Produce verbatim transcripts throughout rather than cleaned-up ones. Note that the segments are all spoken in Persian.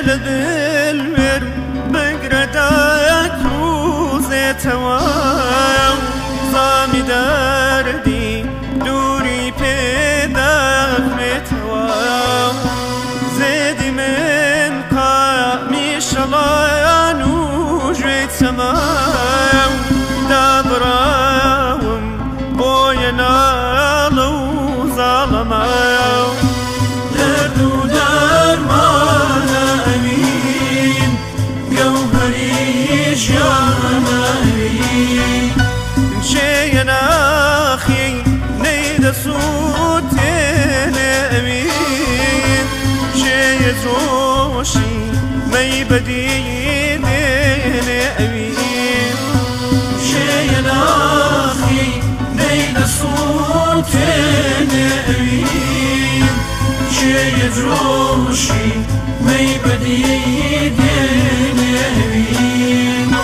بالبر بقردك روزتوا زامي دردي دوري بيدك متوا زيدي من قامي شلايان وجيت سماو دابراوم بوينا لو ظالماو دردو درمانا أمين جوهري جانا أمين شينا أخي نيد صوتين أمين شي زوشي ما يبدين أمين شينا أخي نيد صوتين أمين شي زوشي ما يبدين أمين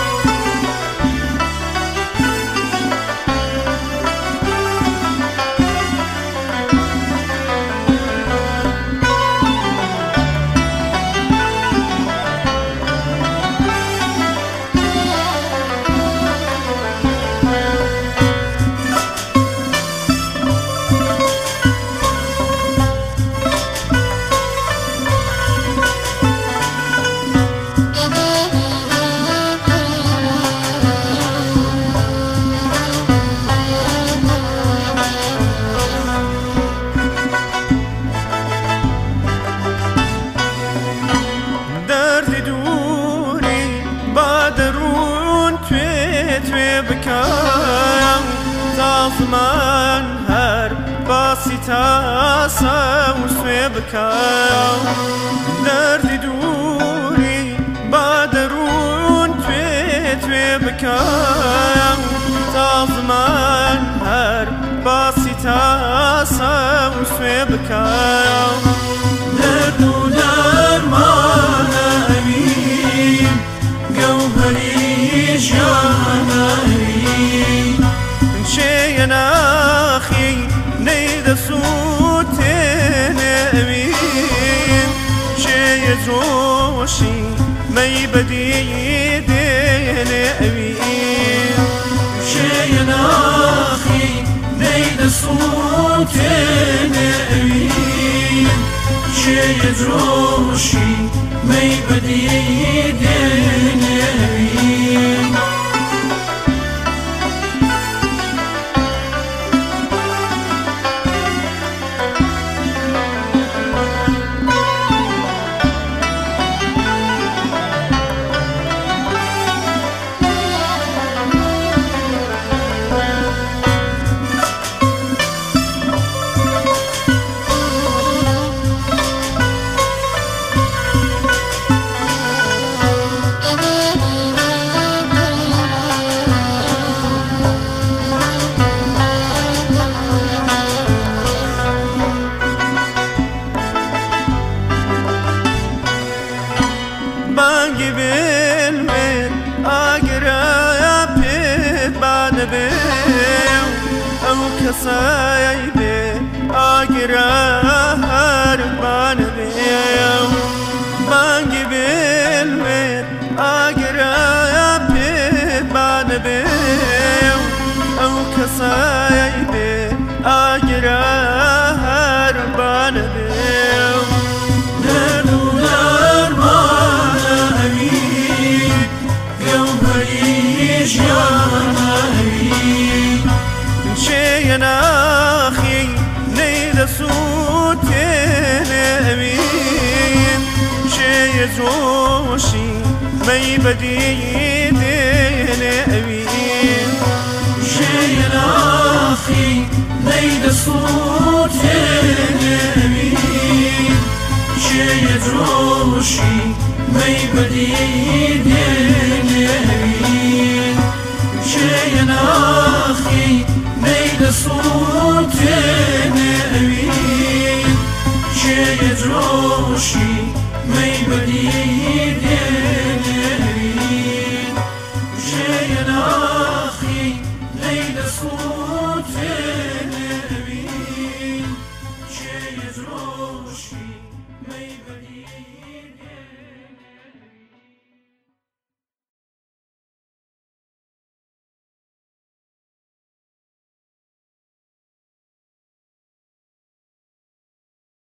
زمان هر باسی تاسا وسوی بکاو دردی دوری با درون توی توی بکاو زمان هر باسی تاسا وسوی بکاو دردو درمان امین جوهری جان امین شينا أخي نيد صوتين أمين شي زوشي ما يبدين أمين شينا أخي نيد صوتين أمين شي زوشي ما يبدين أمين بانگی بالمن آگرا پید بان بیو او کسایی بی آگرا هر بان بیو بانگی بالمن آگرا پید بان بیو او کسایی بی آگرا هر بان بیو شينا أخي نيد صوتين أمين شي زوشي ما يبدين أمين شينا أخي نيد صوتين أمين شي زوشي ما يبدين أمين شينا أخي نيد صوتين أمين شي زوشي ما يبدين أمين شينا أخي نيد صوتين أمين شي زوشي ما يبدين